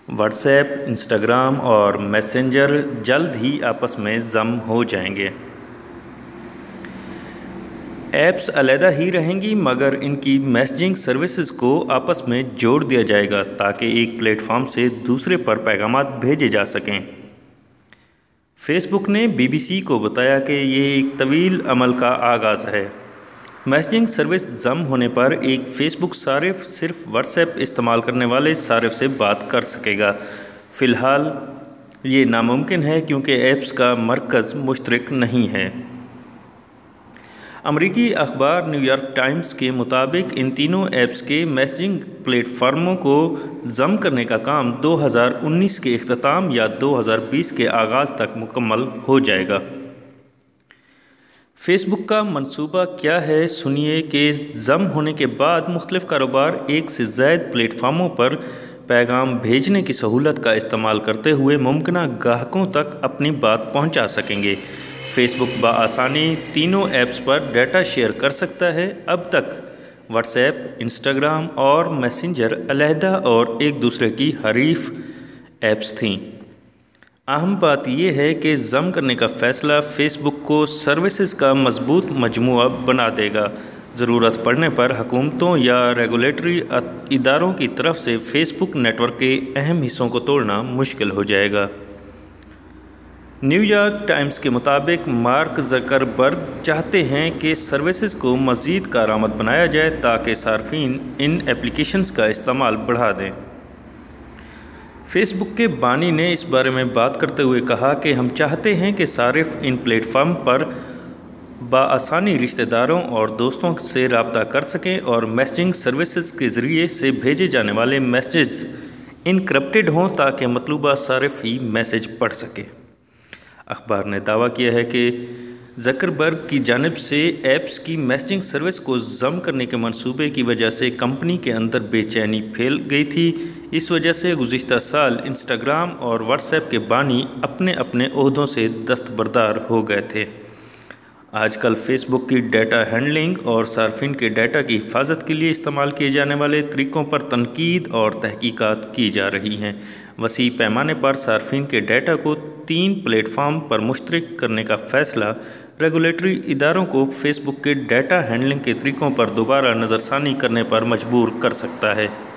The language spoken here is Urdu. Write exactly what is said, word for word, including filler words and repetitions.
واٹس ایپ، انسٹاگرام اور میسنجر جلد ہی آپس میں ضم ہو جائیں گے۔ ایپس علیحدہ ہی رہیں گی مگر ان کی میسجنگ سروسز کو آپس میں جوڑ دیا جائے گا تاکہ ایک پلیٹ فارم سے دوسرے پر پیغامات بھیجے جا سکیں۔ فیس بک نے بی بی سی کو بتایا کہ یہ ایک طویل عمل کا آغاز ہے۔ میسجنگ سروس ضم ہونے پر ایک فیس بک صارف صرف واٹس ایپ استعمال کرنے والے صارف سے بات کر سکے گا۔ فی الحال یہ ناممکن ہے کیونکہ ایپس کا مرکز مشترک نہیں ہے۔ امریکی اخبار نیو یارک ٹائمز کے مطابق ان تینوں ایپس کے میسجنگ پلیٹ فارموں کو ضم کرنے کا کام دو ہزار انیس کے اختتام یا دو ہزار بیس کے آغاز تک مکمل ہو جائے گا۔ فیس بک کا منصوبہ کیا ہے؟ سنیے کہ ضم ہونے کے بعد مختلف کاروبار ایک سے زائد پلیٹ فارموں پر پیغام بھیجنے کی سہولت کا استعمال کرتے ہوئے ممکنہ گاہکوں تک اپنی بات پہنچا سکیں گے۔ فیس بک بآسانی تینوں ایپس پر ڈیٹا شیئر کر سکتا ہے۔ اب تک واٹس ایپ، انسٹاگرام اور میسنجر علیحدہ اور ایک دوسرے کی حریف ایپس تھیں۔ اہم بات یہ ہے کہ ضم کرنے کا فیصلہ فیس بک کو سروسز کا مضبوط مجموعہ بنا دے گا۔ ضرورت پڑنے پر حکومتوں یا ریگولیٹری اداروں کی طرف سے فیس بک نیٹ ورک کے اہم حصوں کو توڑنا مشکل ہو جائے گا۔ نیو یارک ٹائمز کے مطابق مارک زکربرگ چاہتے ہیں کہ سروسز کو مزید کارآمد بنایا جائے تاکہ صارفین ان ایپلیکیشنز کا استعمال بڑھا دیں۔ فیس بک کے بانی نے اس بارے میں بات کرتے ہوئے کہا کہ ہم چاہتے ہیں کہ صارف ان پلیٹ فارم پر بآسانی رشتہ داروں اور دوستوں سے رابطہ کر سکیں اور میسجنگ سروسز کے ذریعے سے بھیجے جانے والے میسیجز انکرپٹڈ ہوں تاکہ مطلوبہ صارف ہی میسج پڑھ سکے۔ اخبار نے دعویٰ کیا ہے کہ زکربرگ کی جانب سے ایپس کی میسجنگ سروس کو ضم کرنے کے منصوبے کی وجہ سے کمپنی کے اندر بے چینی پھیل گئی تھی۔ اس وجہ سے گزشتہ سال انسٹاگرام اور واٹس ایپ کے بانی اپنے اپنے عہدوں سے دستبردار ہو گئے تھے۔ آج کل فیس بک کی ڈیٹا ہینڈلنگ اور صارفین کے ڈیٹا کی حفاظت کے لیے استعمال کیے جانے والے طریقوں پر تنقید اور تحقیقات کی جا رہی ہیں۔ وسیع پیمانے پر صارفین کے ڈیٹا کو تین پلیٹ فارم پر مشترک کرنے کا فیصلہ ریگولیٹری اداروں کو فیس بک کے ڈیٹا ہینڈلنگ کے طریقوں پر دوبارہ نظر ثانی کرنے پر مجبور کر سکتا ہے۔